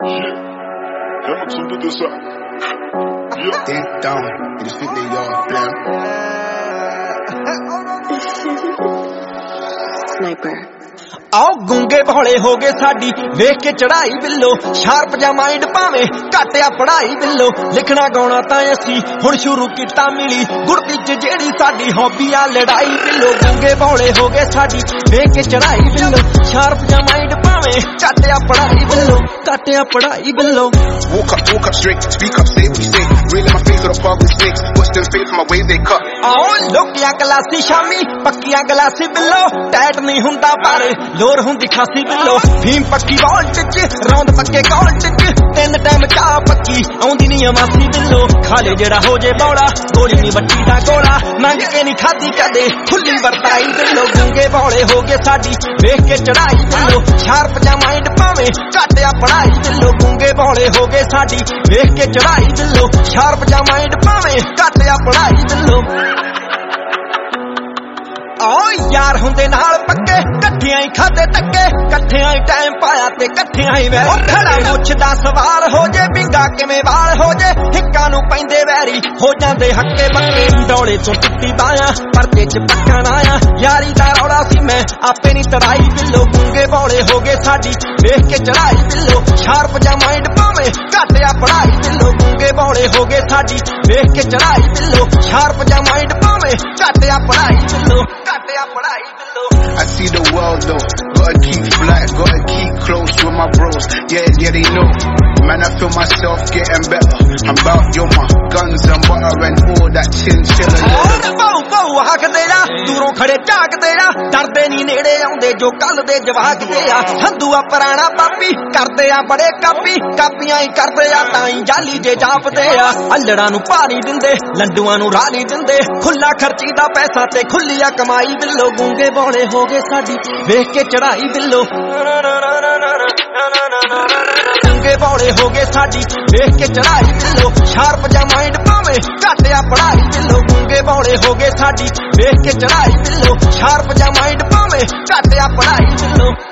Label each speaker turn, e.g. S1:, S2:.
S1: Helemaal zo doet het zo. Ja.
S2: Denk down, in de fit they all blam.
S3: Sniper.
S4: आओ गूंगे भोले हो गए साडी वेख के चढ़ाई बिल्लो शार्प जा माइंड भावे घाटिया पढ़ाई बिल्लो लिखना गाउणा तां असी हुण शुरू कीता मिली गुरदी च जेड़ी साडी हॉबी आ लड़ाई बिल्लो गूंगे भोले हो गए साडी वेख के चढ़ाई बिल्लो शार्प जा माइंड भावे घाटिया पढ़ाई बिल्लो घाटिया पढ़ाई बिल्लो
S2: Walk up straight, speak up, say what you say. Real in my face with a barbed snakes. Watch them fade from my way they cut.
S4: आओ लोकिया गलासी शामी पक्किया गलासी बिल्लो टैट नहीं हुंदा पर लोर हुंदी खासी बिल्लो भीम पक्की वॉल्ट च रौंद पक्के कॉल्ट च तीन टाइम चाह पक्की आउंदी नहीं अमासी बिल्लो खाले जेड़ा हो जे बौड़ा गोली नहीं बट्टी दा गोला मंग के नहीं खादी कदे खुली वरताई बिल्लो गूंगे बौले हो गए साडी वेख के चढ़ाई बिल्लो शार्प जा माइंड भावे घाटिया पढ़ाई बिल्लो गूंगे बौले हो गए साडी वेख के चढ़ाई बिल्लो शार्प जा माइंड भावे घाटिया पढ़ाई बिल्लो आओ यार हुंदे नाल पक्के कट्ठियां ही खादे टक्के कट्ठियां ही टाइम पाया ते कट्ठियां ही वैरी खड़ा मुछ दा सवाल हो जे बिंगा किवें वाल हो जे हिक्कां नूं पैंदे वैरी हो जांदे हक्के बक्के डोले चों टुੱਟੀ बायां परदे च पक्का नाया यारी दा रौला सी मैं आपे नहीं तड़ाई बिल्लो गूंगे बौले हो गए साडी वेख के चढ़ाई बिल्लो शार्प जा माइंड भावे घाटिया पढ़ाई बिल्लो गूंगे बौले हो गए साडी वेख के चढ़ाई बिल्लो शार्प जा माइंड भावे घाटिया पढ़ाई बिल्लो घाटिया पढ़ाई बिल्लो
S2: I see the world though, gotta keep fly, gotta keep close with my bros. Yeah, they know. Man, I feel myself getting better. I'm about yo, my guns and butter and all that chinchilla.
S4: ਬਹੁ ਹੱਕਦੇ ਆ ਦੂਰੋਂ ਖੜੇ ਝਾਕਦੇ ਆ ਡਰਦੇ ਨਹੀਂ ਨੇੜੇ ਆਉਂਦੇ ਜੋ ਕੱਲ ਦੇ ਜਵਾਕਦੇ ਆ ਹੰਦੂਆ ਪੁਰਾਣਾ ਪਾਪੀ ਕਰਦੇ ਆ ਬੜੇ ਕਾਪੀਆਂ ਹੀ ਕਰਦੇ ਆ ਤਾਂ ਹੀ ਜਾਲੀ ਜੇ ਜਾਪਦੇ ਆ ਅਲੜਾਂ ਨੂੰ ਭਾਰੀ ਦਿੰਦੇ ਲੰਡੂਆਂ ਨੂੰ ਰਾਹ ਨਹੀਂ ਦਿੰਦੇ ਖੁੱਲਾ ਖਰਚੀ ਦਾ ਪੈਸਾ ਤੇ ਖੁੱਲੀ ਆ ਕਮਾਈ ਬਿੱਲੋ ਗੂੰਗੇ ਬੌਲੇ ਹੋ ਗਏ ਸਾਡੀ ਵੇਖ ਕੇ ਚੜਾਈ ਬਿੱਲੋ गूंगे बौले हो गए साडी वेख के चढ़ाई बिल्लो शार्प जा माइंड भावे घाटिया पढ़ाई बिल्लो गूंगे बौले हो गए साडी वेख के चढ़ाई बिल्लो शार्प जा माइंड भावे घाटिया पढ़ाई बिल्लो